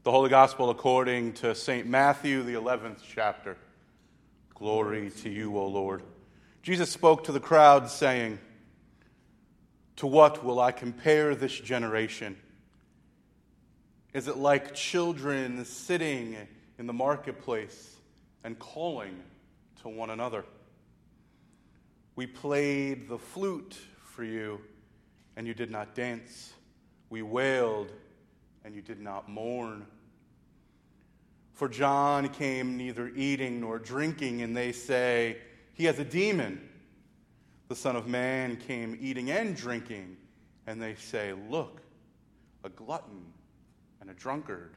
The Holy Gospel according to St. Matthew, the 11th chapter. Glory to you, O Lord. Jesus spoke to the crowd, saying, "To what will I compare this generation? Is it like children sitting in the marketplace and calling to one another? We played the flute for you, and you did not dance. We wailed, and you did not mourn. For John came neither eating nor drinking, and they say, 'He has a demon.' The Son of Man came eating and drinking, and they say, 'Look, a glutton and a drunkard,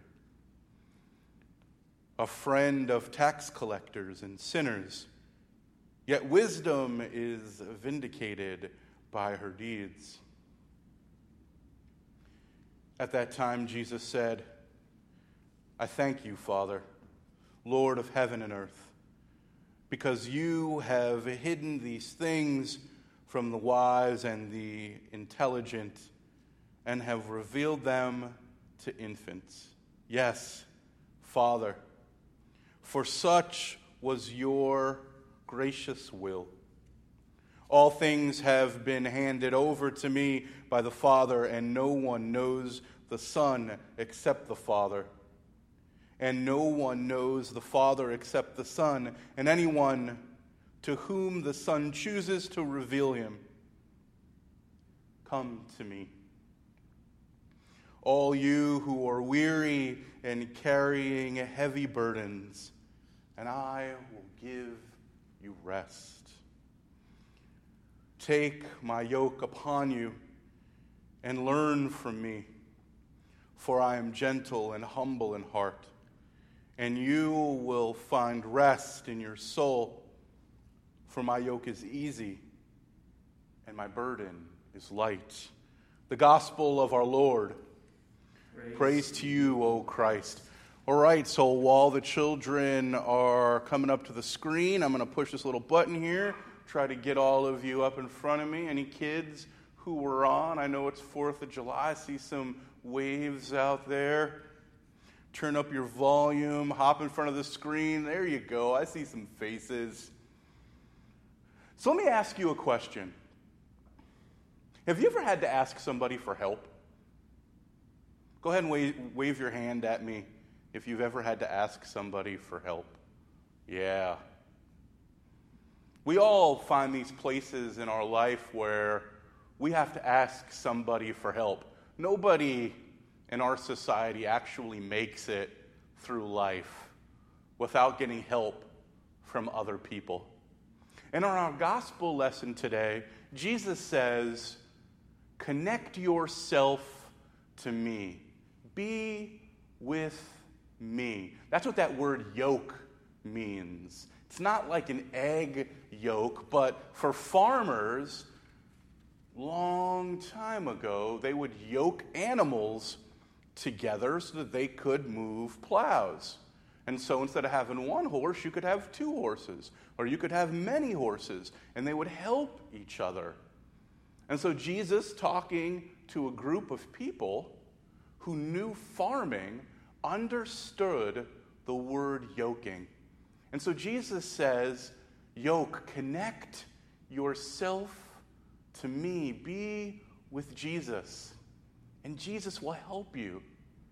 a friend of tax collectors and sinners.' Yet wisdom is vindicated by her deeds." At that time, Jesus said, "I thank you, Father, Lord of heaven and earth, because you have hidden these things from the wise and the intelligent and have revealed them to infants. Yes, Father, for such was your gracious will. All things have been handed over to me by the Father, and no one knows the Son except the Father. And no one knows the Father except the Son, and anyone to whom the Son chooses to reveal him. Come to me, all you who are weary and carrying heavy burdens, and I will give you rest. Take my yoke upon you and learn from me, for I am gentle and humble in heart, and you will find rest in your soul, for my yoke is easy and my burden is light." The gospel of our Lord. Praise to you, O Christ. All right, so while the children are coming up to the screen, I'm going to push this little button here, try to get all of you up in front of me. Any kids who were on? I know it's 4th of July. I see some waves out there. Turn up your volume, hop in front of the screen. There you go. I see some faces. So let me ask you a question. Have you ever had to ask somebody for help? Go ahead and wave your hand at me if you've ever had to ask somebody for help. Yeah. We all find these places in our life where we have to ask somebody for help. Nobody in our society actually makes it through life without getting help from other people. And in our gospel lesson today, Jesus says, "Connect yourself to me. Be with me." That's what that word yoke means. It's not like an egg yolk, but for farmers, long time ago, they would yoke animals together so that they could move plows. And so instead of having one horse, you could have 2 horses, or you could have many horses, and they would help each other. And so Jesus, talking to a group of people who knew farming, understood the word yoking. And so Jesus says, yoke, connect yourself to me. Be with Jesus, and Jesus will help you.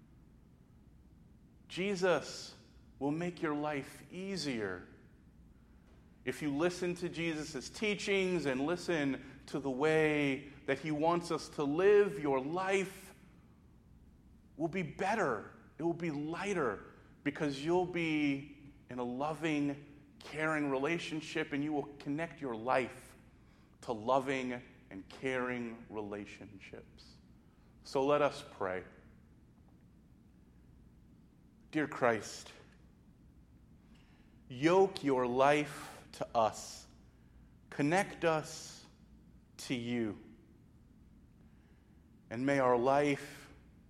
Jesus will make your life easier. If you listen to Jesus' teachings and listen to the way that he wants us to live, your life will be better. It will be lighter because you'll be in a loving, caring relationship, and you will connect your life to loving and caring relationships. So let us pray. Dear Christ, yoke your life to us. Connect us to you. And may our life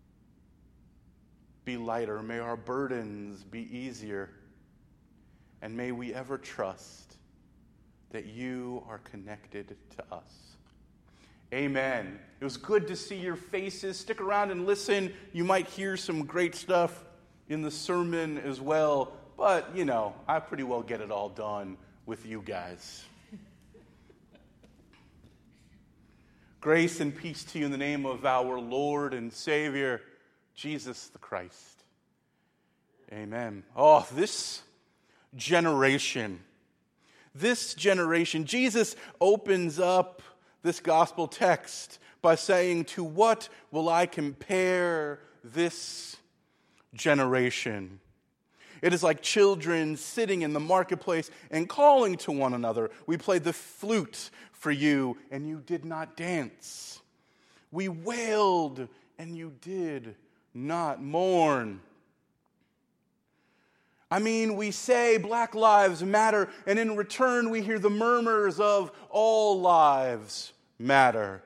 be lighter. May our burdens be easier. And may we ever trust that you are connected to us. Amen. It was good to see your faces. Stick around and listen. You might hear some great stuff in the sermon as well, but, I pretty well get it all done with you guys. Grace and peace to you in the name of our Lord and Savior, Jesus the Christ. Amen. Oh, this generation, Jesus opens up this gospel text by saying, "To what will I compare this generation?" It is like children sitting in the marketplace and calling to one another. "We played the flute for you, and you did not dance. We wailed, and you did not mourn." We say Black Lives Matter, and in return we hear the murmurs of all lives matter.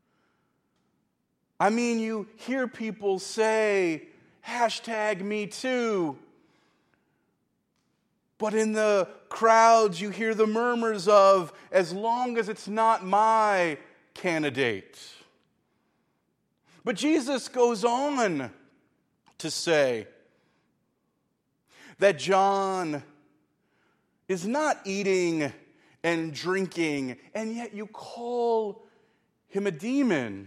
You hear people say, #MeToo. But in the crowds, you hear the murmurs of, "As long as it's not my candidate." But Jesus goes on to say that John is not eating and drinking, and yet you call him a demon.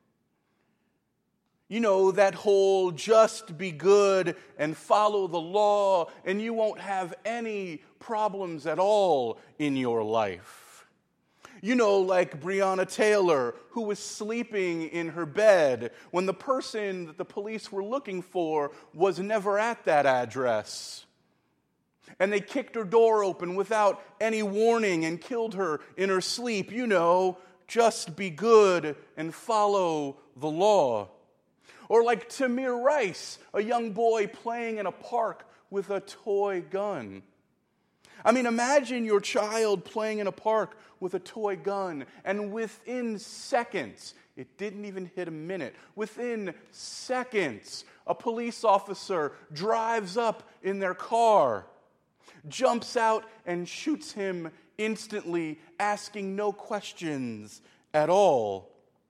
That whole just be good and follow the law, and you won't have any problems at all in your life. Like Breonna Taylor, who was sleeping in her bed when the person that the police were looking for was never at that address. And they kicked her door open without any warning and killed her in her sleep. Just be good and follow the law. Or like Tamir Rice, a young boy playing in a park with a toy gun. Imagine your child playing in a park with a toy gun, and within seconds, it didn't even hit a minute, within seconds, a police officer drives up in their car, jumps out and shoots him instantly, asking no questions at all.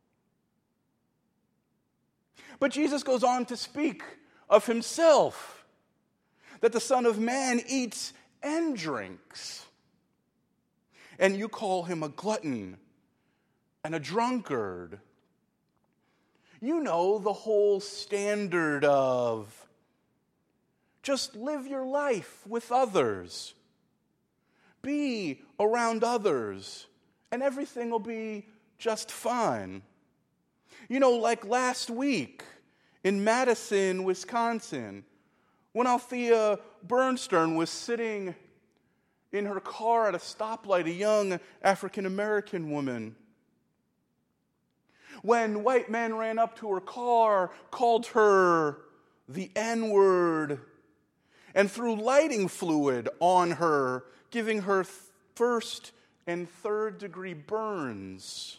But Jesus goes on to speak of himself, that the Son of Man eats and drinks. And you call him a glutton and a drunkard. The whole standard of just live your life with others. Be around others, and everything will be just fine. Like last week in Madison, Wisconsin, when Althea Bernstern was sitting in her car at a stoplight, a young African-American woman. When white men ran up to her car, called her the N-word, and threw lighting fluid on her, giving her first and third degree burns.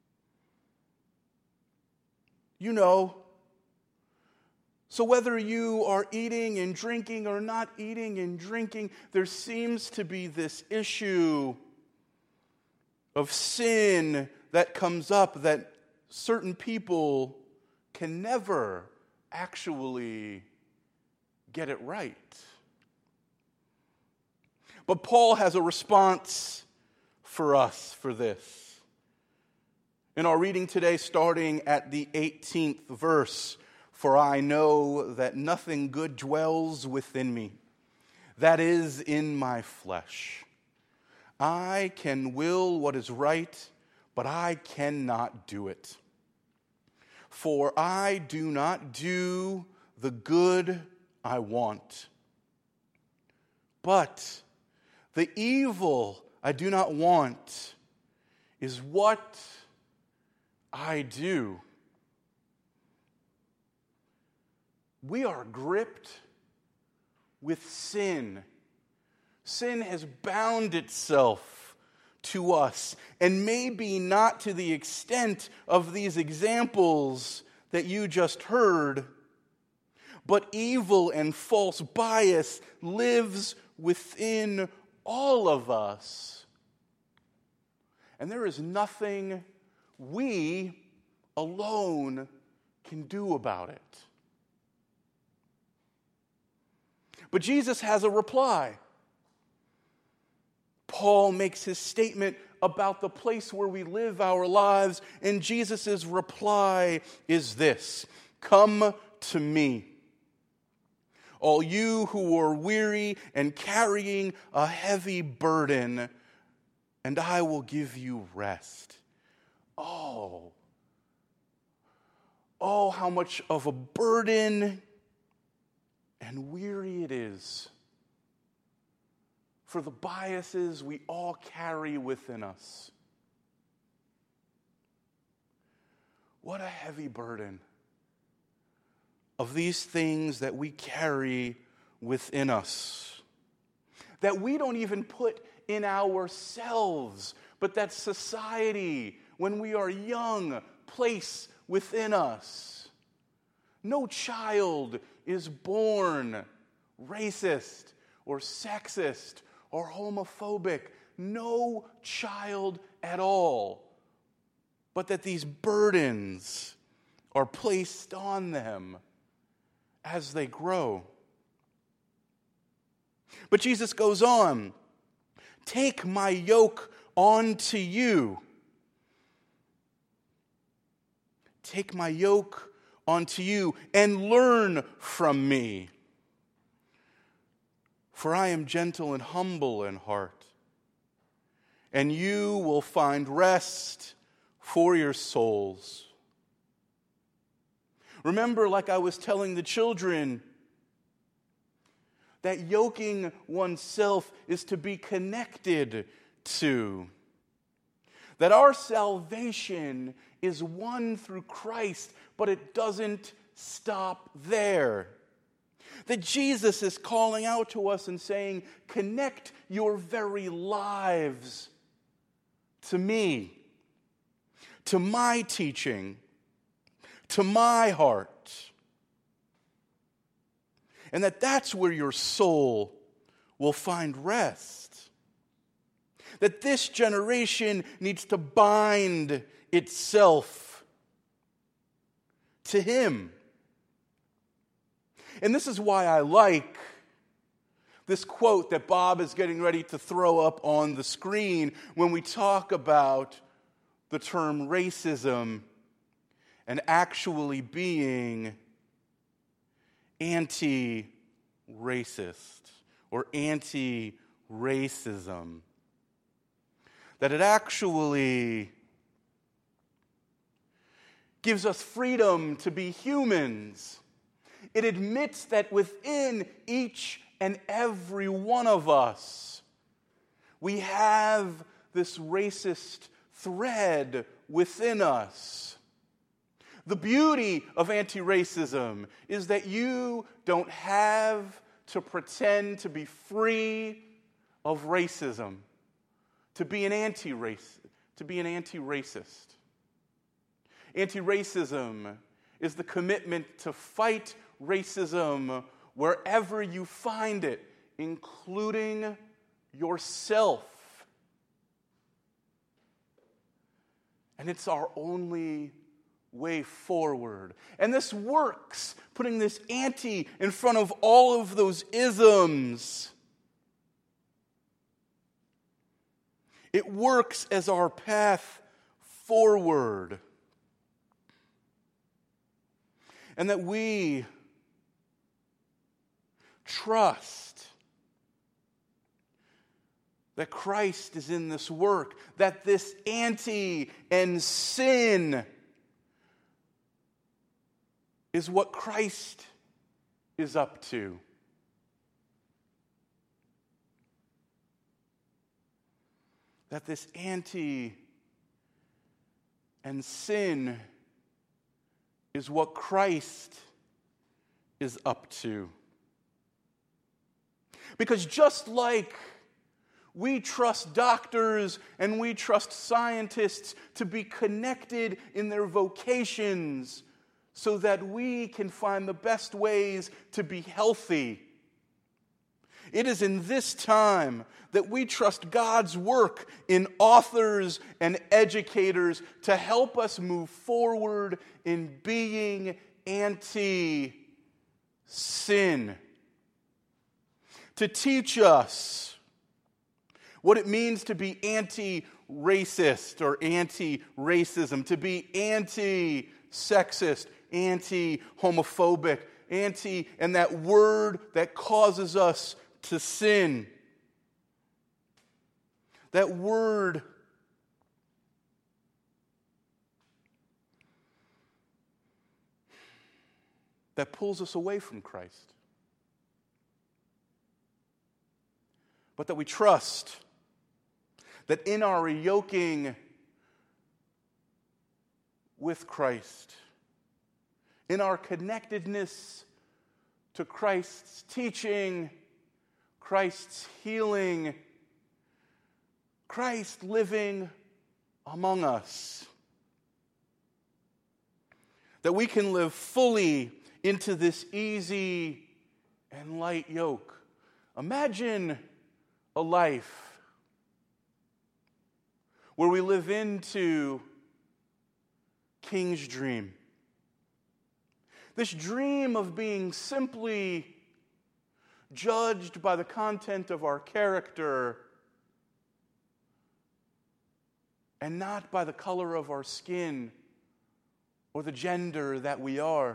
So whether you are eating and drinking or not eating and drinking, there seems to be this issue of sin that comes up that certain people can never actually get it right. But Paul has a response for us for this. In our reading today, starting at the 18th verse, "For I know that nothing good dwells within me, that is, in my flesh. I can will what is right, but I cannot do it. For I do not do the good I want, but the evil I do not want is what I do." We are gripped with sin. Sin has bound itself to us, and maybe not to the extent of these examples that you just heard, but evil and false bias lives within all of us. And there is nothing we alone can do about it. But Jesus has a reply. Paul makes his statement about the place where we live our lives, and Jesus' reply is this: "Come to me, all you who are weary and carrying a heavy burden, and I will give you rest." Oh, how much of a burden and weary it is for the biases we all carry within us. What a heavy burden of these things that we carry within us, that we don't even put in ourselves, but that society, when we are young, place within us. No child is born racist or sexist or homophobic. No child at all. But that these burdens are placed on them as they grow. But Jesus goes on, "Take my yoke onto you. Take my yoke onto you and learn from me. For I am gentle and humble in heart, and you will find rest for your souls." Remember, like I was telling the children, that yoking oneself is to be connected to. That our salvation is won through Christ, but it doesn't stop there. That Jesus is calling out to us and saying, connect your very lives to me, to my teaching, to my heart. And that's where your soul will find rest. That this generation needs to bind itself to Him. And this is why I like this quote that Bob is getting ready to throw up on the screen when we talk about the term racism and actually being anti-racist or anti-racism. That it actually gives us freedom to be humans. It admits that within each and every one of us, we have this racist thread within us. The beauty of anti-racism is that you don't have to pretend to be free of racism, to be an anti-racist. Anti-racism is the commitment to fight racism wherever you find it, including yourself. And it's our only way forward. And this works, putting this anti in front of all of those isms. It works as our path forward. And that we trust that Christ is in this work, that this anti and sin is what Christ is up to. That this anti and sin is what Christ is up to. Because just like we trust doctors and we trust scientists to be connected in their vocations so that we can find the best ways to be healthy, it is in this time that we trust God's work in authors and educators to help us move forward in being anti-sin. to teach us what it means to be anti-racist or anti-racism, to be anti-sexist, anti-homophobic, and that word that causes us to sin. That word that pulls us away from Christ. But that we trust that in our yoking with Christ, in our connectedness to Christ's teaching, Christ's healing, Christ living among us, that we can live fully into this easy and light yoke. Imagine a life where we live into King's dream. This dream of being simply judged by the content of our character and not by the color of our skin or the gender that we are.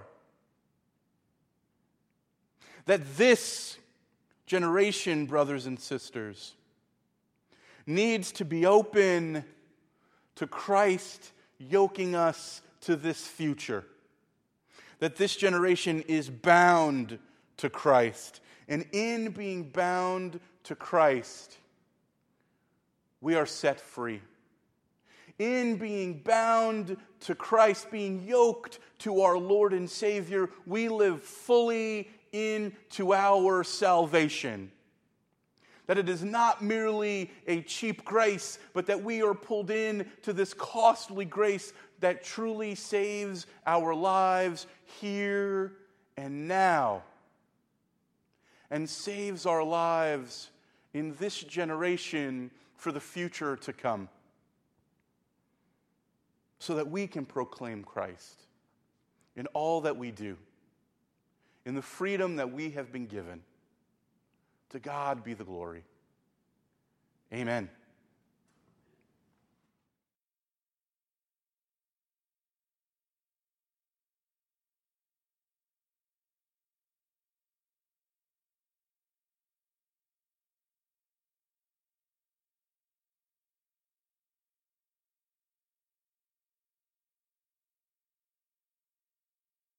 That this generation, brothers and sisters, needs to be open to Christ yoking us to this future. That this generation is bound to Christ. And in being bound to Christ, we are set free. In being bound to Christ, being yoked to our Lord and Savior, we live fully into our salvation. That it is not merely a cheap grace, but that we are pulled in to this costly grace that truly saves our lives here and now, and saves our lives in this generation for the future to come, so that we can proclaim Christ in all that we do, in the freedom that we have been given. To God be the glory. Amen.